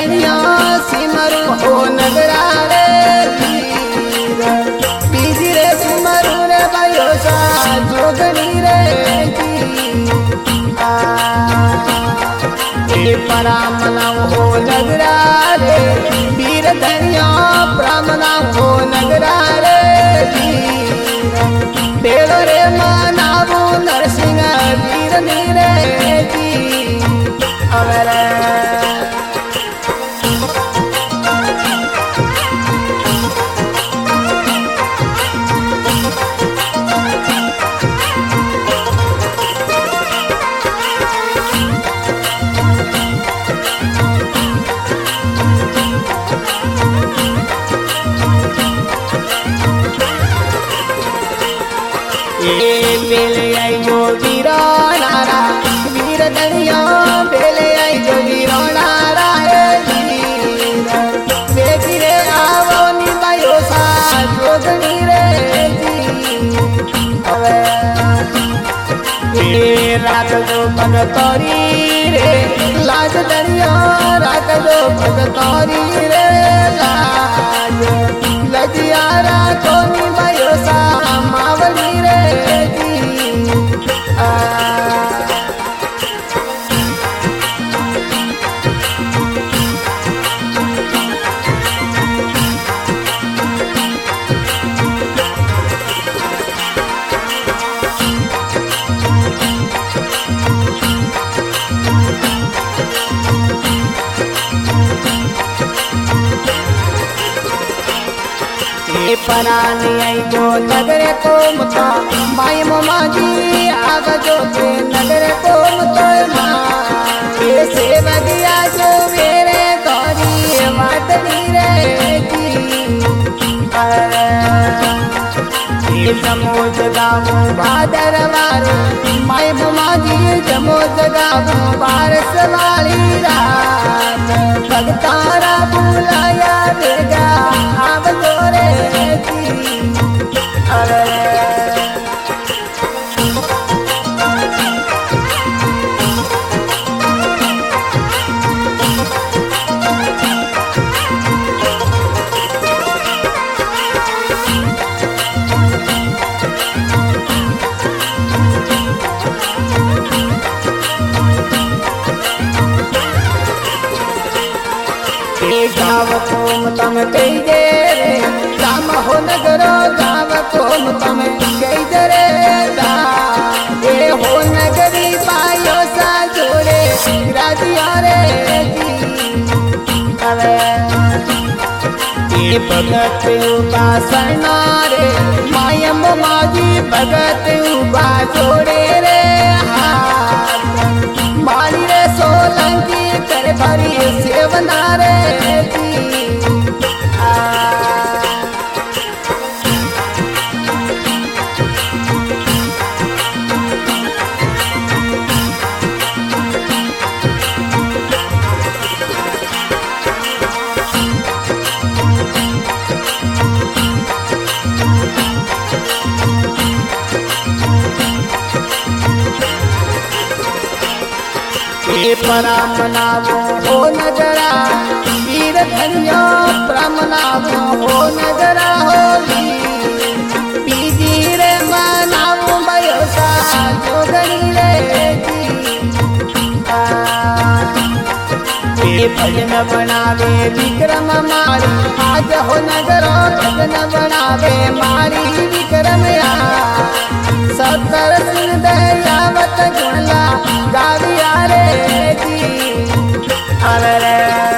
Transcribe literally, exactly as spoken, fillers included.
धनिया सिमरू हो नगरा रे वीर बीजी रे सिमरू रे भयो सा जोगनी रे परामना हो नगरा रे वीर धनिया परामना हो नगरा रे बेड़ो रे मनावो नरसिंह वीर नीरे जी अवरे बेले आई जो वीरो नारा वीर धनिया बेले आई जो वीरो नारा वीर बेटी रे आवो निभायो सा जोगनी रे जी अवे ये रात जो पग तोरी रे लाज धनिया रात जो पग तोरी रे लाज लजियारा को निभायो सा मावली रे परानी आई जो नगर को मुता माई मोमा जी आग जो के नगर को मुता ये सेवगिया जो मेरे गौरी मातनी रे जी जमोज गावो भादर वारे माई मोमा जी जमोज गावो बारस वाली रात भगतारा बुलाया बेगा आव जोरे गाव को तम कही दे रे राम हो नगरो गाव को तम कही दे रे ये हो नगरी पायो सा जोड़े राजिया रे जी अवे ये भगत उपासना रे मायम माजी भगत उपा जोड़े रे माली रे सोलंकी कर भरी सेवना रे परामनावो हो नगरा वीर धनिया परामनावो हो नगरा होली बीजी रे मनावो भयो सा जोगनी रे जी भजन बनावे विक्रम मारी आज हो नगरो भजन बनावे मारी विक्रम या सत्तर सिंह दयावत गुणला गाविया रे जी अरे